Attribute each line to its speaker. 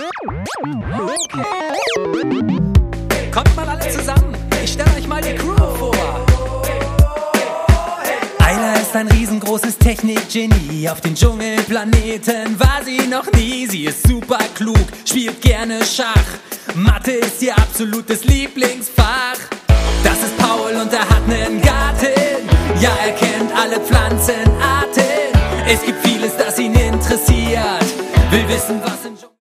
Speaker 1: Kommt mal alle zusammen, ich stelle euch mal die Crew vor. Ayla ist ein riesengroßes Technik-Genie. Auf den Dschungelplaneten war sie noch nie. Sie ist super klug, spielt gerne Schach. Mathe ist ihr absolutes Lieblingsfach. Das ist Paul und er hat nen Garten. Ja, er kennt alle Pflanzenarten. Es gibt vieles, das ihn interessiert. Will wissen, was